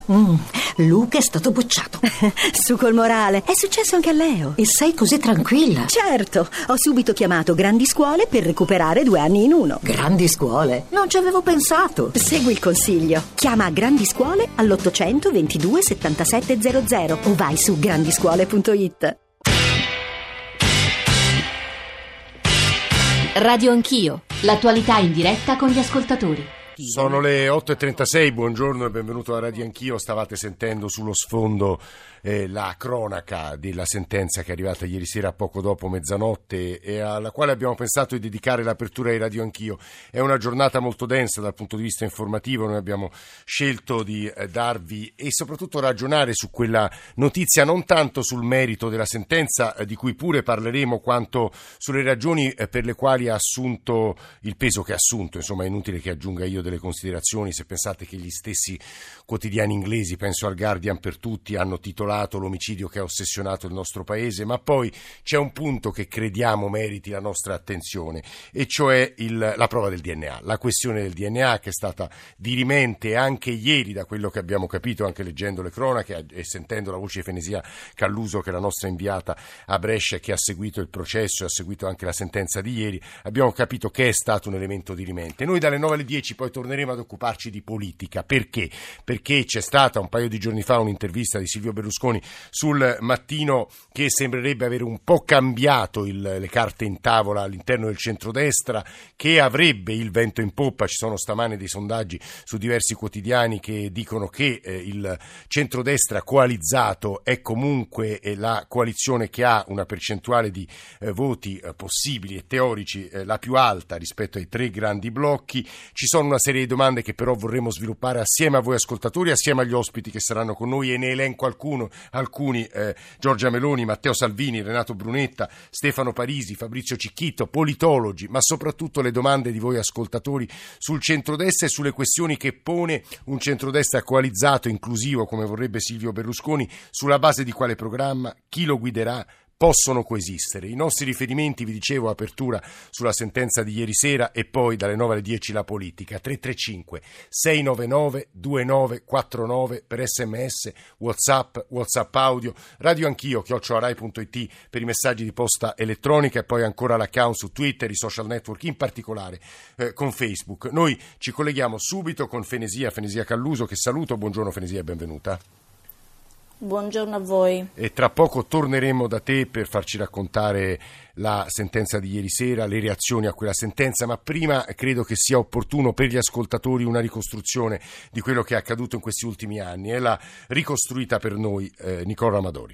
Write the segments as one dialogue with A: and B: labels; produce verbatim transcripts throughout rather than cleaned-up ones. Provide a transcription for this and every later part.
A: Mm, Luca è stato bocciato.
B: Su col morale. È successo anche a Leo.
A: E sei così tranquilla?
B: Certo, ho subito chiamato Grandi Scuole per recuperare due anni in uno.
A: Grandi Scuole? Non ci avevo pensato.
B: Segui il consiglio. Chiama Grandi Scuole all'ottocento ventidue settantasette zero zero o vai su grandiscuole punto it.
C: Radio Anch'io, l'attualità in diretta con gli ascoltatori.
D: Sono le otto e trentasei, buongiorno e benvenuto a Radio Anch'io. Stavate sentendo sullo sfondo eh, la cronaca della sentenza che è arrivata ieri sera poco dopo mezzanotte e alla quale abbiamo pensato di dedicare l'apertura di Radio Anch'io. È una giornata molto densa dal punto di vista informativo, noi abbiamo scelto di eh, darvi e soprattutto ragionare su quella notizia, non tanto sul merito della sentenza eh, di cui pure parleremo, quanto sulle ragioni eh, per le quali ha assunto il peso che ha assunto. Insomma, è inutile che aggiunga io delle considerazioni se pensate che gli stessi quotidiani inglesi, penso al Guardian per tutti, hanno titolato l'omicidio che ha ossessionato il nostro paese, ma poi c'è un punto che crediamo meriti la nostra attenzione, e cioè il, la prova del D N A, la questione del D N A che è stata dirimente anche ieri, da quello che abbiamo capito anche leggendo le cronache e sentendo la voce di Fenesia Calluso, che è la nostra inviata a Brescia, che ha seguito il processo e ha seguito anche la sentenza di ieri. Abbiamo capito che è stato un elemento dirimente. Noi dalle nove alle dieci poi torneremo ad occuparci di politica. Perché? Perché c'è stata un paio di giorni fa un'intervista di Silvio Berlusconi sul Mattino che sembrerebbe avere un po' cambiato il, le carte in tavola all'interno del centrodestra, che avrebbe il vento in poppa. Ci sono stamane dei sondaggi su diversi quotidiani che dicono che eh, il centrodestra coalizzato è comunque eh, la coalizione che ha una percentuale di eh, voti eh, possibili e teorici eh, la più alta rispetto ai tre grandi blocchi. Ci sono una serie di domande che però vorremmo sviluppare assieme a voi ascoltatori, assieme agli ospiti che saranno con noi, e ne elenco alcuno, alcuni eh, Giorgia Meloni, Matteo Salvini, Renato Brunetta, Stefano Parisi, Fabrizio Cicchitto, politologi, ma soprattutto le domande di voi ascoltatori sul centrodestra e sulle questioni che pone un centrodestra coalizzato, inclusivo come vorrebbe Silvio Berlusconi, sulla base di quale programma, chi lo guiderà. Possono coesistere. I nostri riferimenti, vi dicevo, apertura sulla sentenza di ieri sera e poi dalle nove alle dieci la politica. tre tre cinque sei nove nove due nove quattro nove per sms, whatsapp, whatsapp audio, Radio Anch'io, chiocciola rai punto it per i messaggi di posta elettronica, e poi ancora l'account su Twitter, i social network, in particolare eh, con Facebook. Noi ci colleghiamo subito con Fenesia, Fenesia Calluso, che saluto. Buongiorno Fenesia e benvenuta.
E: Buongiorno a voi.
D: E tra poco torneremo da te per farci raccontare la sentenza di ieri sera, le reazioni a quella sentenza, ma prima credo che sia opportuno per gli ascoltatori una ricostruzione di quello che è accaduto in questi ultimi anni, e l'ha ricostruita per noi eh, Nicola Amadori.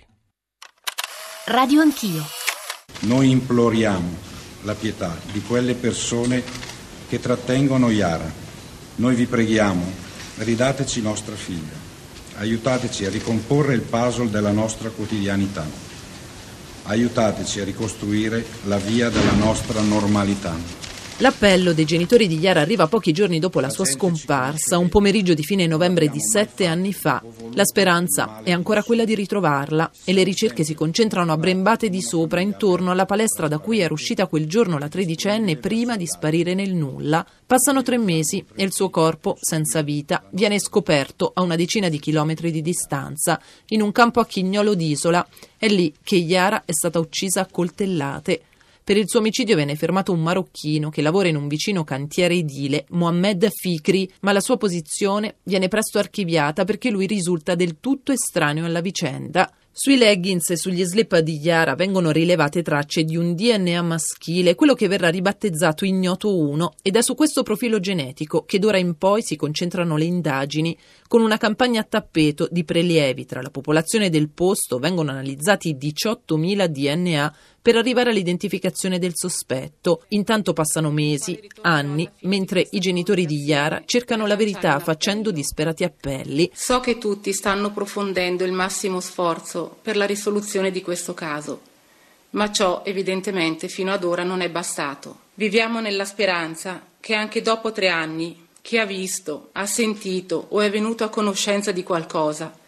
C: Radio Anch'io.
F: Noi imploriamo la pietà di quelle persone che trattengono Yara. Noi vi preghiamo, ridateci nostra figlia. Aiutateci a ricomporre il puzzle della nostra quotidianità. Aiutateci a ricostruire la via della nostra normalità.
G: L'appello dei genitori di Yara arriva pochi giorni dopo la sua scomparsa, un pomeriggio di fine novembre di sette anni fa. La speranza è ancora quella di ritrovarla e le ricerche si concentrano a Brembate di Sopra, intorno alla palestra da cui era uscita quel giorno la tredicenne prima di sparire nel nulla. Passano tre mesi e il suo corpo, senza vita, viene scoperto a una decina di chilometri di distanza, in un campo a Chignolo d'Isola. È lì che Yara è stata uccisa a coltellate. Per il suo omicidio viene fermato un marocchino che lavora in un vicino cantiere edile, Mohamed Fikri, ma la sua posizione viene presto archiviata perché lui risulta del tutto estraneo alla vicenda. Sui leggings e sugli slip di Yara vengono rilevate tracce di un D N A maschile, quello che verrà ribattezzato Ignoto uno, ed è su questo profilo genetico che d'ora in poi si concentrano le indagini. Con una campagna a tappeto di prelievi tra la popolazione del posto vengono analizzati diciottomila D N A per arrivare all'identificazione del sospetto. Intanto passano mesi, anni, mentre i genitori di Yara cercano la verità facendo disperati appelli.
H: So che tutti stanno profondendo il massimo sforzo per la risoluzione di questo caso, ma ciò evidentemente fino ad ora non è bastato. Viviamo nella speranza che anche dopo tre anni chi ha visto, ha sentito o è venuto a conoscenza di qualcosa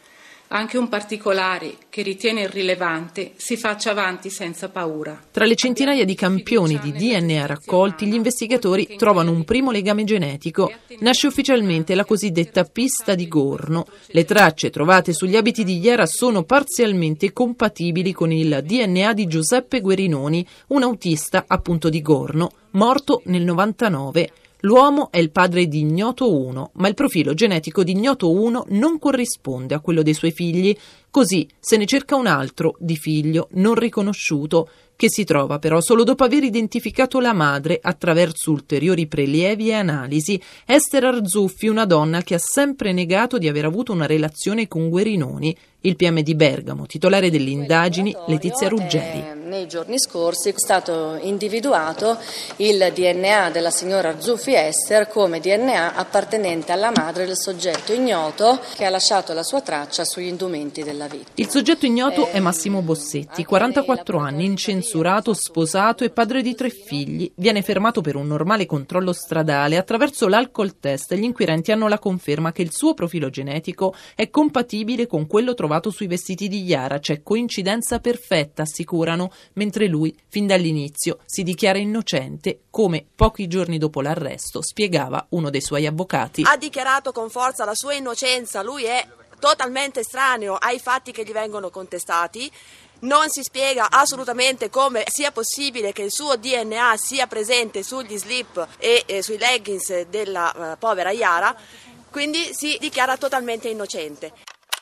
H: anche un particolare che ritiene irrilevante si faccia avanti senza paura.
G: Tra le centinaia di campioni di D N A raccolti, gli investigatori trovano un primo legame genetico. Nasce ufficialmente la cosiddetta pista di Gorno. Le tracce trovate sugli abiti di Iara sono parzialmente compatibili con il D N A di Giuseppe Guerinoni, un autista appunto di Gorno, morto nel novantanove. L'uomo è il padre di Ignoto uno, ma il profilo genetico di Ignoto uno non corrisponde a quello dei suoi figli. Così se ne cerca un altro di figlio non riconosciuto, che si trova però solo dopo aver identificato la madre attraverso ulteriori prelievi e analisi. Ester Arzuffi, una donna che ha sempre negato di aver avuto una relazione con Guerinoni. Il P M di Bergamo, titolare delle indagini, Letizia Ruggeri.
I: Eh, nei giorni scorsi è stato individuato il D N A della signora Arzuffi Ester come D N A appartenente alla madre del soggetto ignoto che ha lasciato la sua traccia sugli indumenti della vittima.
G: Il soggetto ignoto è Massimo Bossetti, quarantaquattro anni, incensurato, sposato e padre di tre figli. Viene fermato per un normale controllo stradale. Attraverso l'alcol test gli inquirenti hanno la conferma che il suo profilo genetico è compatibile con quello trovato sui vestiti di Iara. C'è coincidenza perfetta, assicurano, mentre lui, fin dall'inizio, si dichiara innocente, come pochi giorni dopo l'arresto spiegava uno dei suoi avvocati.
J: Ha dichiarato con forza la sua innocenza, lui è totalmente estraneo ai fatti che gli vengono contestati. Non si spiega assolutamente come sia possibile che il suo D N A sia presente sugli slip e eh, sui leggings della eh, povera Iara, quindi si dichiara totalmente innocente.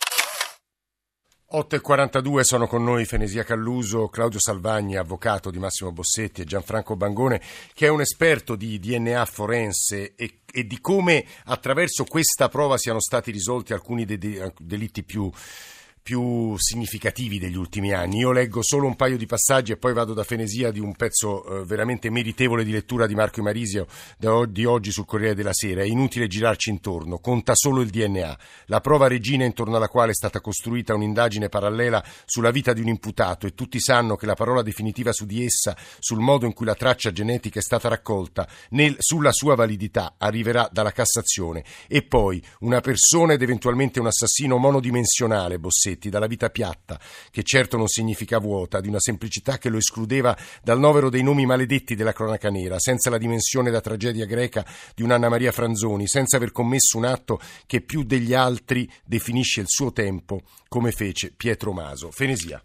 D: otto e quarantadue sono con noi Fenesia Calluso, Claudio Salvagni, avvocato di Massimo Bossetti, e Gianfranco Bangone, che è un esperto di D N A forense e, e di come attraverso questa prova siano stati risolti alcuni dei de- delitti più più significativi degli ultimi anni. Io leggo solo un paio di passaggi e poi vado da Fenesia di un pezzo eh, veramente meritevole di lettura di Marco Imarisio da, di oggi sul Corriere della Sera. È inutile girarci intorno, conta solo il D N A, la prova regina intorno alla quale è stata costruita un'indagine parallela sulla vita di un imputato, e tutti sanno che la parola definitiva su di essa, sul modo in cui la traccia genetica è stata raccolta, nel, sulla sua validità, arriverà dalla Cassazione. E poi una persona ed eventualmente un assassino monodimensionale, Bossetti, dalla vita piatta, che certo non significa vuota, di una semplicità che lo escludeva dal novero dei nomi maledetti della cronaca nera, senza la dimensione da tragedia greca di un'Anna Maria Franzoni, senza aver commesso un atto che più degli altri definisce il suo tempo, come fece Pietro Maso. Fenesia.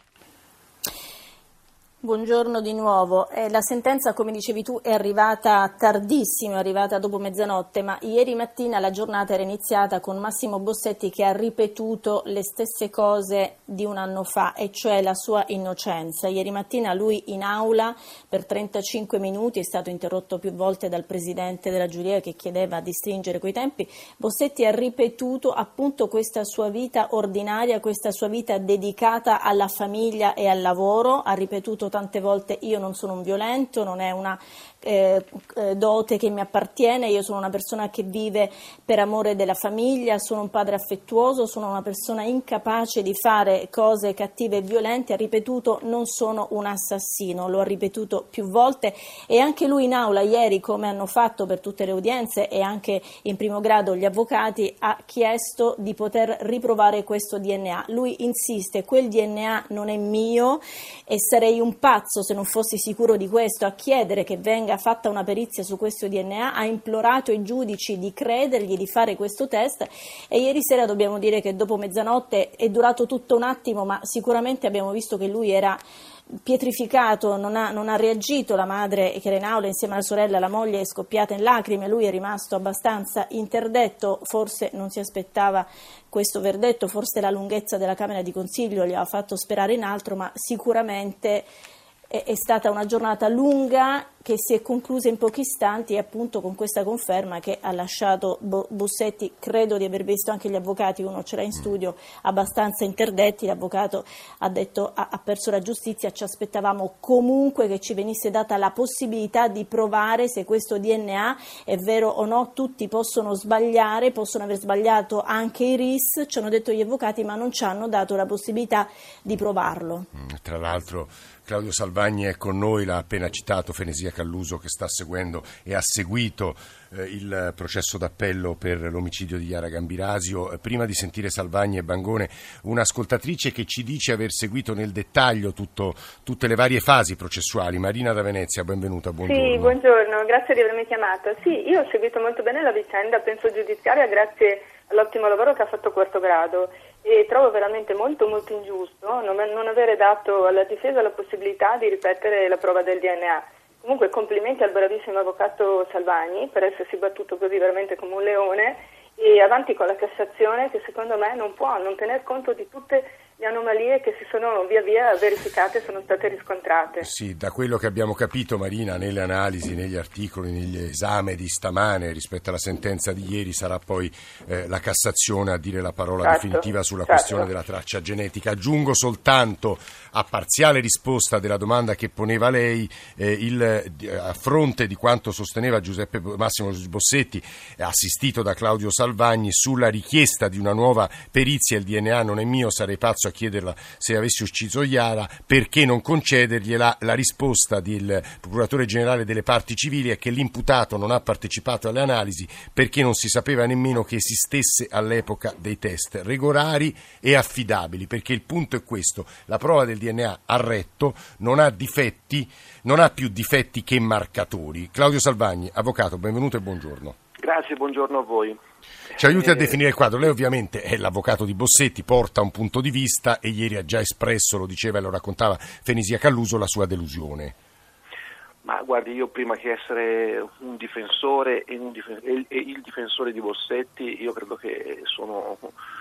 E: Buongiorno di nuovo. Eh, la sentenza, come dicevi tu, è arrivata tardissimo, è arrivata dopo mezzanotte, ma ieri mattina la giornata era iniziata con Massimo Bossetti che ha ripetuto le stesse cose di un anno fa, e cioè la sua innocenza. Ieri mattina lui in aula per trentacinque minuti, è stato interrotto più volte dal presidente della giuria che chiedeva di stringere quei tempi. Bossetti ha ripetuto appunto questa sua vita ordinaria, questa sua vita dedicata alla famiglia e al lavoro. Ha ripetuto tante volte: io non sono un violento, non è una eh, dote che mi appartiene, io sono una persona che vive per amore della famiglia, sono un padre affettuoso, sono una persona incapace di fare cose cattive e violente. Ha ripetuto: non sono un assassino, lo ha ripetuto più volte, e anche lui in aula ieri, come hanno fatto per tutte le udienze e anche in primo grado gli avvocati, ha chiesto di poter riprovare questo D N A. Lui insiste: quel D N A non è mio e sarei un pazzo se non fossi sicuro di questo a chiedere che venga fatta una perizia su questo D N A. Ha implorato ai giudici di credergli, di fare questo test, e ieri sera dobbiamo dire che dopo mezzanotte è durato tutto un attimo, ma sicuramente abbiamo visto che lui era pietrificato, non ha, non ha reagito. La madre, che era in aula insieme alla sorella, la moglie, è scoppiata in lacrime, lui è rimasto abbastanza interdetto, forse non si aspettava questo verdetto, forse la lunghezza della Camera di Consiglio gli aveva fatto sperare in altro, ma sicuramente è, è stata una giornata lunga che si è conclusa in pochi istanti, e appunto con questa conferma che ha lasciato Bossetti, credo di aver visto anche gli avvocati, uno ce l'ha in studio, abbastanza interdetti. L'avvocato ha detto: ha, ha perso la giustizia, ci aspettavamo comunque che ci venisse data la possibilità di provare se questo D N A è vero o no. Tutti possono sbagliare, possono aver sbagliato anche i R I S, ci hanno detto gli avvocati, ma non ci hanno dato la possibilità di provarlo.
D: Tra l'altro Claudio Salvagni è con noi, l'ha appena citato Fenesia Fenisia Calluso, che sta seguendo e ha seguito eh, il processo d'appello per l'omicidio di Chiara Gambirasio. Eh, prima di sentire Salvagni e Bangone, un'ascoltatrice che ci dice aver seguito nel dettaglio tutto, tutte le varie fasi processuali. Marina da Venezia, benvenuta, buongiorno.
K: Sì, buongiorno, grazie di avermi chiamata. Sì, io ho seguito molto bene la vicenda, penso giudiziaria, grazie all'ottimo lavoro che ha fatto Quarto Grado, e trovo veramente molto molto ingiusto non, non avere dato alla difesa la possibilità di ripetere la prova del D N A. Comunque complimenti al bravissimo avvocato Salvagni per essersi battuto così veramente come un leone, e avanti con la Cassazione, che secondo me non può non tener conto di tutte le anomalie che si sono via via verificate e sono state riscontrate.
D: Sì, da quello che abbiamo capito, Marina, nelle analisi, negli articoli, negli esami di stamane rispetto alla sentenza di ieri, sarà poi eh, la Cassazione a dire la parola certo, definitiva sulla certo. questione della traccia genetica. Aggiungo soltanto, a parziale risposta della domanda che poneva lei, eh, il, a fronte di quanto sosteneva Giuseppe Massimo Bossetti, assistito da Claudio Salvagni, sulla richiesta di una nuova perizia, il D N A non è mio, sarei pazzo a chiederla se avessi ucciso Chiara, perché non concedergliela? La risposta del procuratore generale delle parti civili è che l'imputato non ha partecipato alle analisi perché non si sapeva nemmeno che esistesse all'epoca dei test regolari e affidabili, perché il punto è questo: la prova del D N A ha retto, non ha difetti, non ha più difetti che marcatori. Claudio Salvagni, avvocato, benvenuto e buongiorno.
L: Grazie, buongiorno a voi.
D: Ci aiuti a definire il quadro. Lei ovviamente è l'avvocato di Bossetti, porta un punto di vista e ieri ha già espresso, lo diceva e lo raccontava Fenisia Calluso, la sua delusione.
L: Ma guardi, io prima che essere un difensore e, un dif- e il difensore di Bossetti, io credo che sono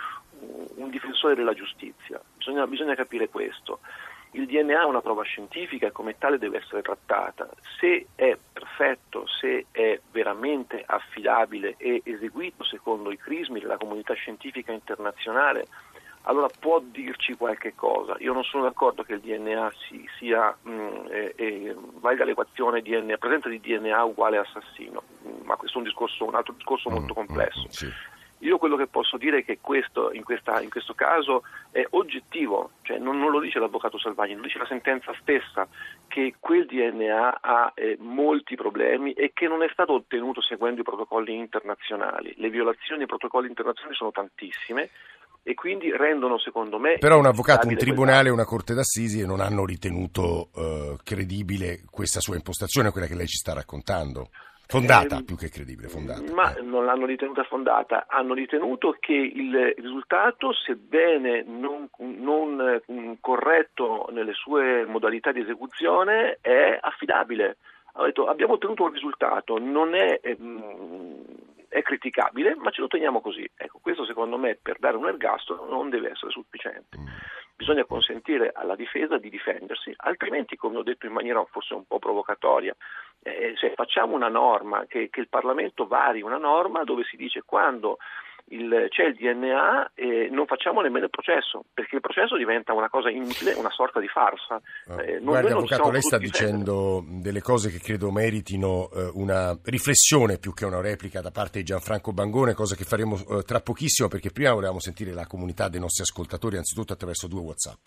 L: un difensore della giustizia. Bisogna, bisogna capire questo. Il D N A è una prova scientifica e come tale deve essere trattata. Se è perfetto, se è veramente affidabile e eseguito secondo i crismi della comunità scientifica internazionale, allora può dirci qualche cosa. Io non sono d'accordo che il D N A si, sia mh, eh, eh, valga l'equazione D N A, presenza di D N A uguale assassino, ma questo è un discorso, un altro discorso molto complesso. Mm, sì. Io quello che posso dire è che questo, in, questa, in questo caso è oggettivo, cioè non, non lo dice l'avvocato Salvagni, lo dice la sentenza stessa, che quel D N A ha eh, molti problemi e che non è stato ottenuto seguendo i protocolli internazionali. Le violazioni ai protocolli internazionali sono tantissime e quindi rendono, secondo me...
D: Però un avvocato, un tribunale e una corte d'assisi non hanno ritenuto eh, credibile questa sua impostazione, quella che lei ci sta raccontando. Fondata, eh, più che credibile, fondata.
L: Ma
D: eh.
L: non l'hanno ritenuta fondata, hanno ritenuto che il risultato, sebbene non, non um, corretto nelle sue modalità di esecuzione, è affidabile. Ha detto, abbiamo ottenuto un risultato, non è, um, è criticabile, ma ce lo teniamo così. Ecco, questo secondo me per dare un ergastolo non deve essere sufficiente. Mm. Bisogna consentire alla difesa di difendersi, altrimenti, come ho detto in maniera forse un po' provocatoria, eh, se facciamo una norma, che, che il Parlamento vari una norma dove si dice quando il, c'è il D N A eh, non facciamo nemmeno il processo, perché il processo diventa una cosa inutile, una sorta di farsa.
D: Eh, non, Guardi, avvocato, lei sta dicendo delle cose che credo meritino eh, una riflessione più che una replica da parte di Gianfranco Bangone, cosa che faremo eh, tra pochissimo, perché prima volevamo sentire la comunità dei nostri ascoltatori, anzitutto attraverso due WhatsApp.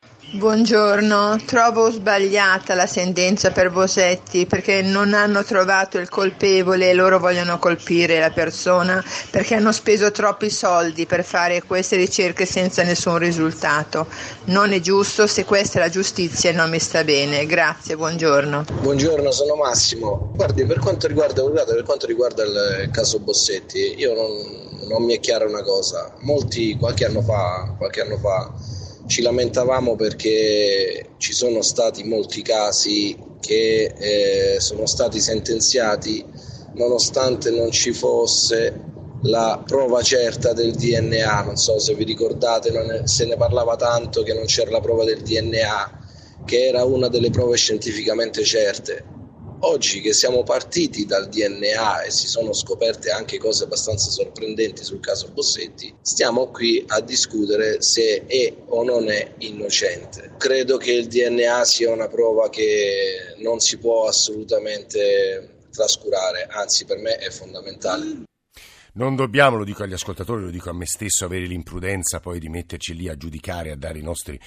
M: Buongiorno, trovo sbagliata la sentenza per Bossetti perché non hanno trovato il colpevole e loro vogliono colpire la persona perché hanno speso troppi soldi per fare queste ricerche senza nessun risultato. Non è giusto, se questa è la giustizia non mi sta bene. Grazie, buongiorno.
N: Buongiorno, sono Massimo. Guardi, per quanto riguarda, per quanto riguarda il caso Bossetti, io non, non mi è chiara una cosa. Molti qualche anno fa, qualche anno fa ci lamentavamo perché ci sono stati molti casi che eh, sono stati sentenziati nonostante non ci fosse la prova certa del D N A. Non so se vi ricordate, non è, se ne parlava tanto che non c'era la prova del D N A, che era una delle prove scientificamente certe. Oggi che siamo partiti dal D N A e si sono scoperte anche cose abbastanza sorprendenti sul caso Bossetti, stiamo qui a discutere se è o non è innocente. Credo che il D N A sia una prova che non si può assolutamente trascurare, anzi per me è fondamentale.
D: Non dobbiamo, lo dico agli ascoltatori, lo dico a me stesso, avere l'imprudenza poi di metterci lì a giudicare, a dare i nostri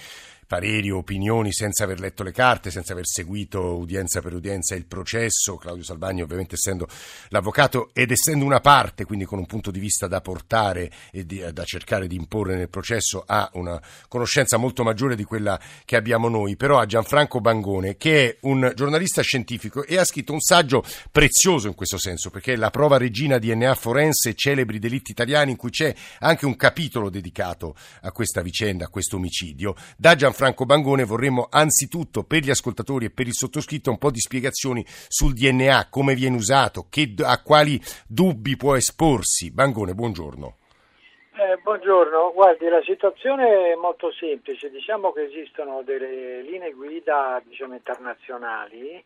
D: pareri o opinioni senza aver letto le carte, senza aver seguito udienza per udienza il processo. Claudio Salvagni, ovviamente, essendo l'avvocato ed essendo una parte, quindi con un punto di vista da portare e di, da cercare di imporre nel processo, ha una conoscenza molto maggiore di quella che abbiamo noi. Però a Gianfranco Bangone, che è un giornalista scientifico e ha scritto un saggio prezioso in questo senso, perché è La prova regina D N A forense, celebri delitti italiani, in cui c'è anche un capitolo dedicato a questa vicenda, a questo omicidio. Da Gianfranco Bangone vorremmo anzitutto, per gli ascoltatori e per il sottoscritto, un po' di spiegazioni sul D N A, come viene usato, che, a quali dubbi può esporsi. Bangone, buongiorno.
O: Eh, buongiorno, guardi, la situazione è molto semplice. Diciamo che esistono delle linee guida, diciamo, internazionali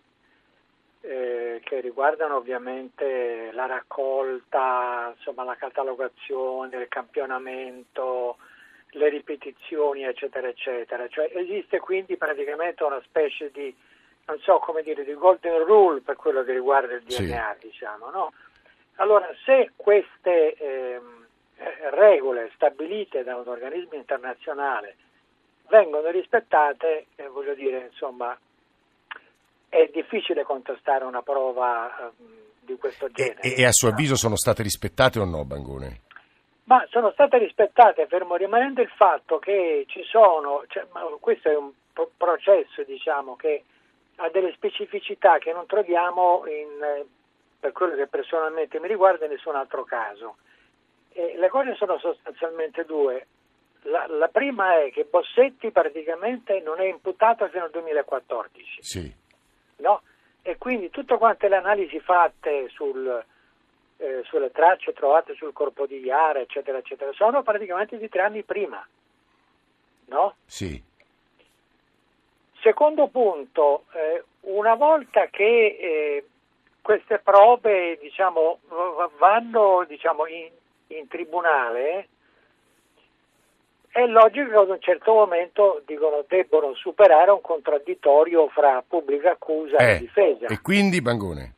O: eh, che riguardano ovviamente la raccolta, insomma la catalogazione, il campionamento, le ripetizioni, eccetera eccetera. Cioè esiste quindi praticamente una specie di, non so come dire, di golden rule per quello che riguarda il D N A, sì. diciamo, no? Allora, se queste eh, regole stabilite da un organismo internazionale vengono rispettate, eh, voglio dire, insomma, è difficile contestare una prova eh, di questo genere.
D: E, e a suo avviso sono state rispettate o no, Bangone?
O: Ma sono state rispettate, fermo rimanendo il fatto che ci sono, cioè, ma questo è un pro- processo, diciamo, che ha delle specificità che non troviamo in, eh, per quello che personalmente mi riguarda, in nessun altro caso. E le cose sono sostanzialmente due. La, la prima è che Bossetti praticamente non è imputato fino al duemilaquattordici.
D: Sì.
O: No? E quindi tutte quante le analisi fatte sul, eh, sulle tracce trovate sul corpo di Iara, eccetera, eccetera, sono praticamente di tre anni prima. No?
D: Sì.
O: Secondo punto, eh, una volta che eh, queste prove, diciamo, vanno, diciamo, in, in tribunale, è logico che ad un certo momento, dicono, debbono superare un contraddittorio fra pubblica accusa
D: eh,
O: e difesa.
D: E quindi, Bangone?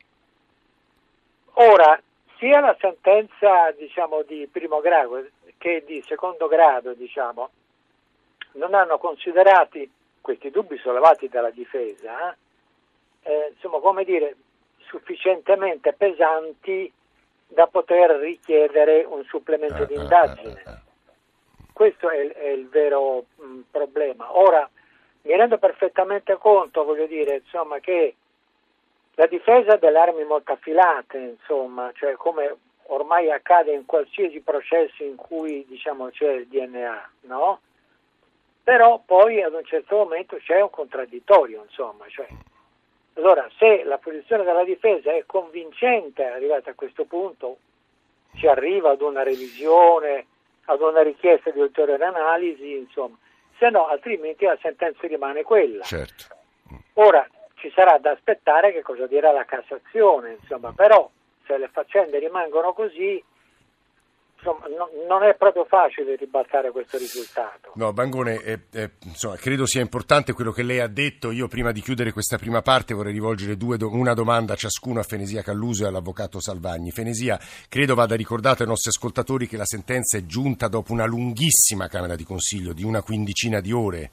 O: Ora, sia la sentenza, diciamo, di primo grado che di secondo grado, diciamo, non hanno considerati questi dubbi sollevati dalla difesa, eh, insomma, come dire, sufficientemente pesanti da poter richiedere un supplemento
D: ah,
O: di indagine.
D: Ah, ah, ah.
O: Questo è, è il vero mh, problema. Ora, mi rendo perfettamente conto, voglio dire, insomma, che la difesa ha delle armi molto affilate, insomma, cioè come ormai accade in qualsiasi processo in cui, diciamo, c'è il D N A, no? Però poi ad un certo momento c'è un contraddittorio, insomma, cioè, allora se la posizione della difesa è convincente, arrivata a questo punto, si arriva ad una revisione, ad una richiesta di ulteriore analisi, insomma, se no altrimenti la sentenza rimane quella.
D: Certo.
O: Ora ci sarà da aspettare che cosa dirà la Cassazione, insomma, però se le faccende rimangono così, insomma, no, non è proprio facile ribaltare questo risultato.
D: No, Bangone, eh, eh, insomma, credo sia importante quello che lei ha detto. Io prima di chiudere questa prima parte vorrei rivolgere due do- una domanda ciascuno a Fenesia Calluso e all'avvocato Salvagni. Fenesia, credo vada ricordato ai nostri ascoltatori che la sentenza è giunta dopo una lunghissima Camera di Consiglio di una quindicina di ore.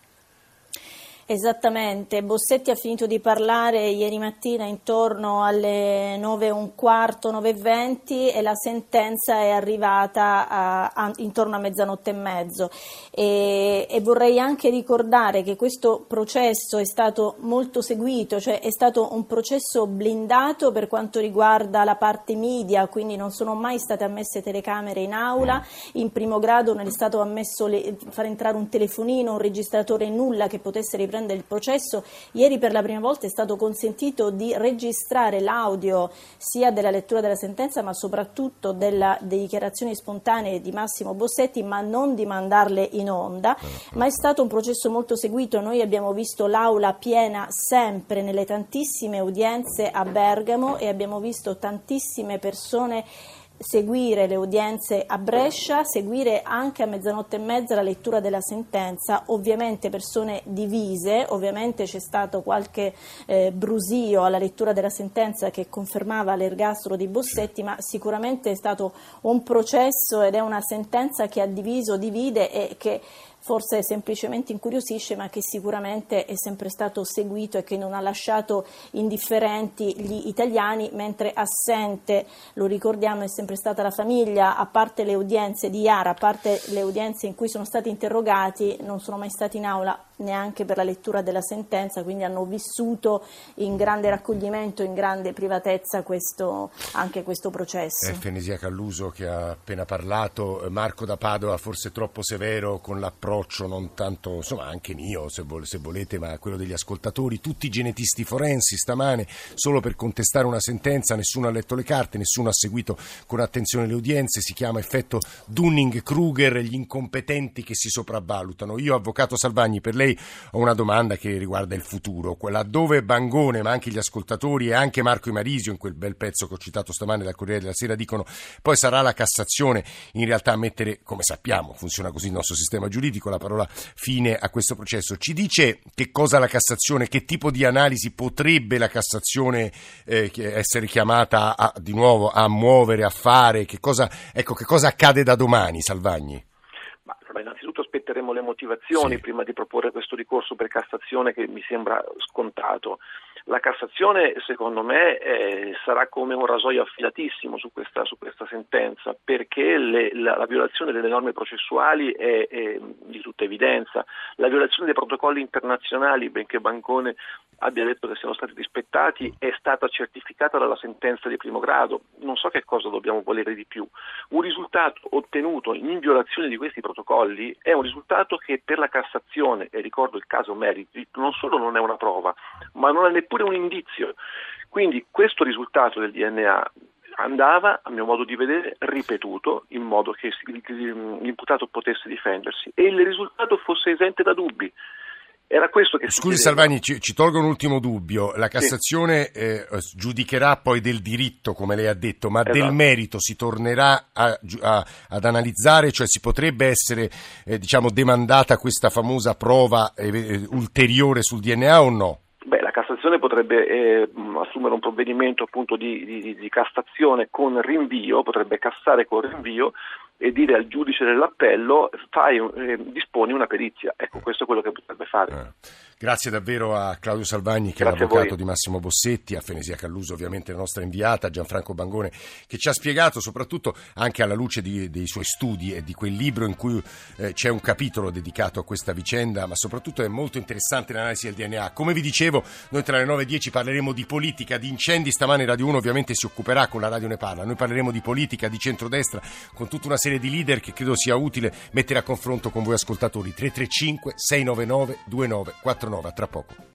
E: Esattamente, Bossetti ha finito di parlare ieri mattina intorno alle nove e un quarto, nove e venti e la sentenza è arrivata a, a, intorno a mezzanotte e mezzo e, e vorrei anche ricordare che questo processo è stato molto seguito, cioè è stato un processo blindato per quanto riguarda la parte media, quindi non sono mai state ammesse telecamere in aula, in primo grado non è stato ammesso le, far entrare un telefonino, un registratore, nulla che potesse riprendere del processo. Ieri per la prima volta è stato consentito di registrare l'audio sia della lettura della sentenza ma soprattutto della, delle dichiarazioni spontanee di Massimo Bossetti, ma non di mandarle in onda, ma è stato un processo molto seguito. Noi abbiamo visto l'aula piena sempre nelle tantissime udienze a Bergamo e abbiamo visto tantissime persone seguire le udienze a Brescia, seguire anche a mezzanotte e mezza la lettura della sentenza, ovviamente persone divise, ovviamente c'è stato qualche eh, brusio alla lettura della sentenza che confermava l'ergastolo di Bossetti, ma sicuramente è stato un processo ed è una sentenza che ha diviso, divide e che forse semplicemente incuriosisce, ma che sicuramente è sempre stato seguito e che non ha lasciato indifferenti gli italiani, mentre assente, lo ricordiamo, è sempre stata la famiglia. A parte le udienze di Iara, a parte le udienze in cui sono stati interrogati, non sono mai stati in aula neanche per la lettura della sentenza, quindi hanno vissuto in grande raccoglimento, in grande privatezza questo, anche questo processo.
D: È Fenisia Calluso che ha appena parlato. Marco da Padova, forse troppo severo con l'approccio, non tanto, insomma, anche mio se, vol- se volete, ma quello degli ascoltatori. Tutti i genetisti forensi stamane solo per contestare una sentenza, nessuno ha letto le carte, nessuno ha seguito con attenzione le udienze. Si chiama effetto Dunning-Kruger, gli incompetenti che si sopravvalutano. Io, avvocato Salvagni, per lei ho una domanda che riguarda il futuro, quella dove Bangone, ma anche gli ascoltatori e anche Marco Imarisio, in quel bel pezzo che ho citato stamane dal Corriere della Sera, dicono poi sarà la Cassazione in realtà a mettere, come sappiamo, funziona così il nostro sistema giuridico, la parola fine a questo processo. Ci dice che cosa la Cassazione, che tipo di analisi potrebbe la Cassazione eh, essere chiamata a, di nuovo a muovere, a fare, che cosa, ecco, che cosa accade da domani, Salvagni?
L: Ma, innanzitutto aspetteremo le motivazioni sì. prima di proporre questo ricorso per Cassazione, che mi sembra scontato. La Cassazione, secondo me, eh, sarà come un rasoio affilatissimo su questa, su questa sentenza, perché le, la, la violazione delle norme processuali è, è di tutta evidenza. La violazione dei protocolli internazionali, benché Bangone abbia detto che siano stati rispettati, è stata certificata dalla sentenza di primo grado. Non so che cosa dobbiamo volere di più. Un risultato ottenuto in violazione di questi protocolli è un risultato che per la Cassazione, e ricordo il caso Meriti, non solo non è una prova, ma non è neppure un indizio. Quindi questo risultato del D N A andava, a mio modo di vedere, ripetuto in modo che l'imputato potesse difendersi e il risultato fosse esente da dubbi. Era questo che
D: Scusi Salvagni, ci, ci tolgo un ultimo dubbio. La Cassazione sì. eh, giudicherà poi del diritto, come lei ha detto, ma esatto. del merito si tornerà a, a, ad analizzare, cioè si potrebbe essere eh, diciamo demandata questa famosa prova eh, ulteriore sul D N A o no?
L: Beh, la Cassazione potrebbe eh, assumere un provvedimento appunto di, di, di cassazione con rinvio, potrebbe cassare con rinvio e dire al giudice dell'appello fai, eh, disponi una perizia. Ecco, questo è quello che potrebbe fare.
D: Eh. Grazie davvero a Claudio Salvagni, che
L: Grazie
D: è l'avvocato di Massimo Bossetti, a Fenisia Calluso, ovviamente la nostra inviata, a Gianfranco Bangone, che ci ha spiegato, soprattutto anche alla luce di, dei suoi studi e di quel libro in cui eh, c'è un capitolo dedicato a questa vicenda, ma soprattutto è molto interessante l'analisi del D N A. Come vi dicevo, noi tra le nove e dieci parleremo di politica, di incendi. Stamane Radio uno ovviamente si occuperà, con la Radio ne parla. Noi parleremo di politica, di centrodestra, con tutta una serie di leader che credo sia utile mettere a confronto con voi ascoltatori. Tre tre cinque sei nove nove due nove quattro nove, tra poco.